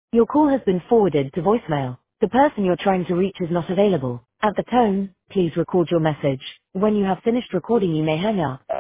Your call has been forwarded to voicemail. The person you're trying to reach is not available. At the tone, please record your message. When you have finished recording, you may hang up.